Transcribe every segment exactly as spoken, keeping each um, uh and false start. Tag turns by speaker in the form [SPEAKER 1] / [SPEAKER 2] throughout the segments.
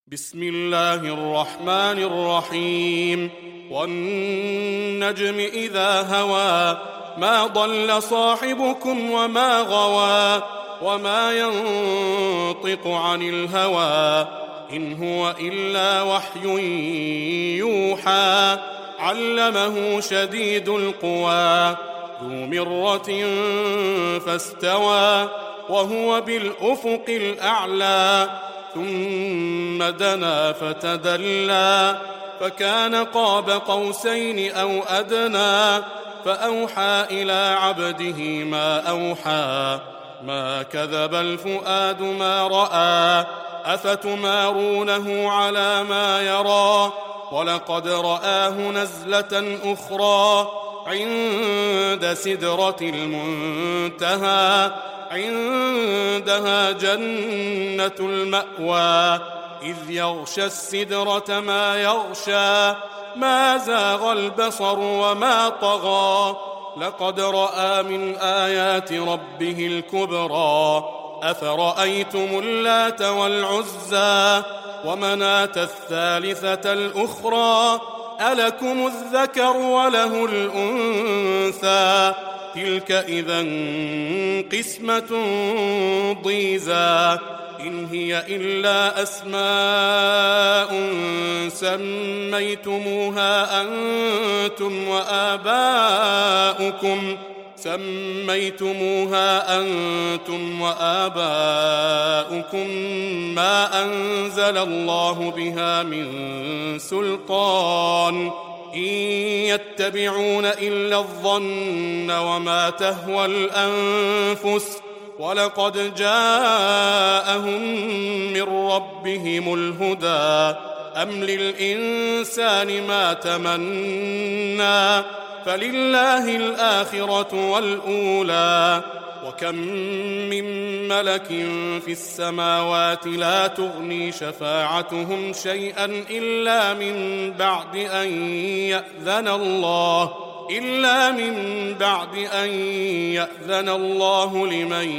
[SPEAKER 1] بسم الله الرحمن الرحيم والنجم إذا هوى ما ضل صاحبكم وما غوى وما ينطق عن الهوى إن هو إلا وحي يوحى علمه شديد القوى ذو مرة فاستوى وهو بالأفق الأعلى ثم دنا فتدلى فكان قاب قوسين أو أدنى فأوحى إلى عبده ما أوحى ما كذب الفؤاد ما رأى أفتمارونه على ما يرى ولقد رآه نزلة أخرى عند سدرة المنتهى عندها جنة المأوى إذ يغشى السدرة ما يغشى ما زاغ البصر وما طغى لقد رأى من آيات ربه الكبرى أفرأيتم اللات والعزى ومناة الثالثة الأخرى ألكم الذكر وله الأنثى تلك إذا قسمة ضيزى إن هي إلا أسماء سميتموها أنتم وآباؤكم سميتموها أنتم وآباؤكم ما أنزل الله بها من سلطان إن يتبعون إلا الظن وما تهوى الأنفس ولقد جاءهم من ربهم الهدى أم للإنسان ما تمنى فلله الآخرة والأولى وكم من ملك في السماوات لا تغني شفاعتهم شيئا إلا من بعد أن يأذن الله إلا من بعد أن يأذن الله لمن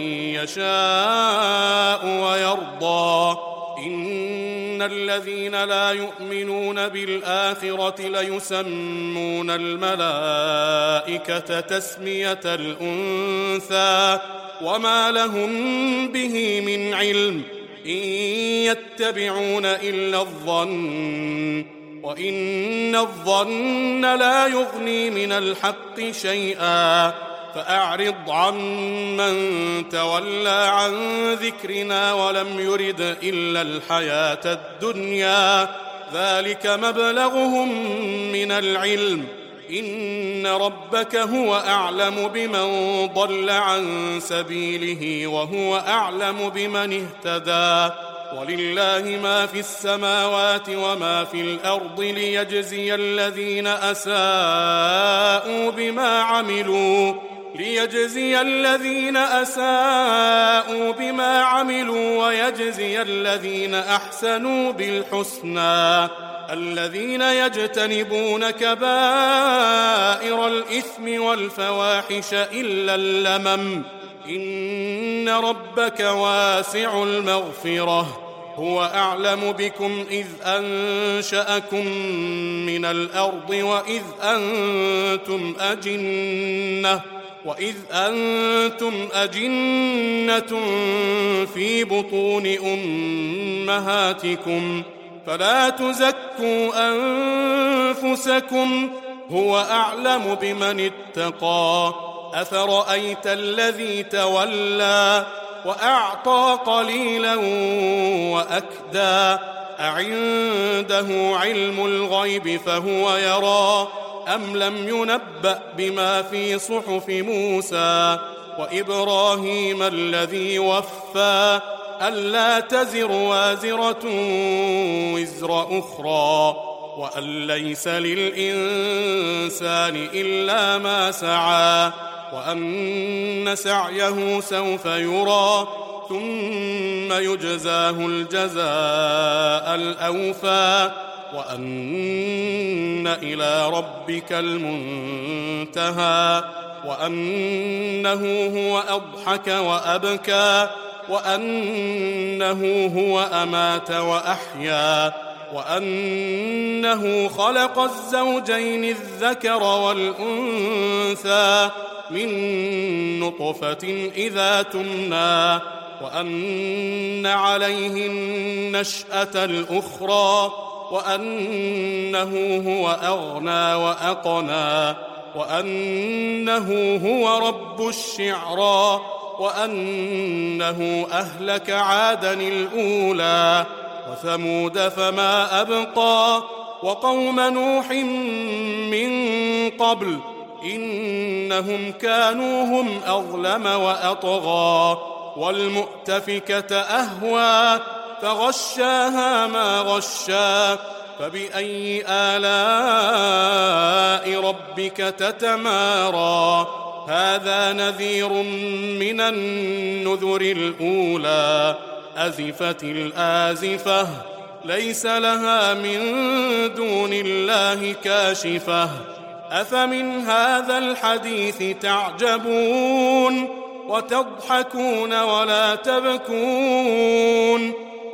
[SPEAKER 1] يشاء ويرضى إن الذين لا يؤمنون بالآخرة ليسمون الملائكة تسمية الأنثى وما لهم به من علم إن يتبعون إلا الظن وإن الظن لا يغني من الحق شيئا فأعرض عمن تولى عن ذكرنا ولم يرد إلا الحياة الدنيا ذلك مبلغهم من العلم إن ربك هو أعلم بمن ضل عن سبيله وهو أعلم بمن اهتدى ولله ما في السماوات وما في الأرض ليجزي الذين أساءوا بما عملوا ليجزي الذين أساءوا بما عملوا ويجزي الذين أحسنوا بالحسنى الذين يجتنبون كبائر الإثم والفواحش إلا اللمم إن ربك واسع المغفرة هو أعلم بكم إذ أنشأكم من الأرض وإذ أنتم أجنة وإذ أنتم أجنة في بطون أمهاتكم فلا تزكوا أنفسكم هو أعلم بمن اتقى أفرأيت الذي تولى وأعطى قليلا وأكدى أعنده علم الغيب فهو يرى أم لم ينبأ بما في صحف موسى وإبراهيم الذي وفى ألا تزر وازرة وزر أخرى وأن ليس للإنسان إلا ما سعى وأن سعيه سوف يرى ثم يجزاه الجزاء الأوفى وأن إلى ربك المنتهى وأنه هو أضحك وأبكى وأنه هو أمات وأحيا وأنه خلق الزوجين الذكر والأنثى من نطفة إذا تمنى وأن عليه النشأة الأخرى وأنه هو أغنى وأقنى وأنه هو رب الشعرى وأنه أهلك عادا الأولى وثمود فما أبقى وقوم نوح من قبل إنهم كانوا هم أظلم وأطغى والمؤتفكة أهوى فغشاها ما غشا فبأي آلاء ربك تتمارى هذا نذير من النذر الأولى أزفت الآزفة ليس لها من دون الله كاشفة أفمن هذا الحديث تعجبون وتضحكون ولا تبكون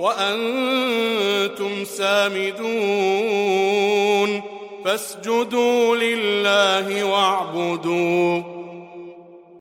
[SPEAKER 1] وأنتم سامدون فاسجدوا لله واعبدوا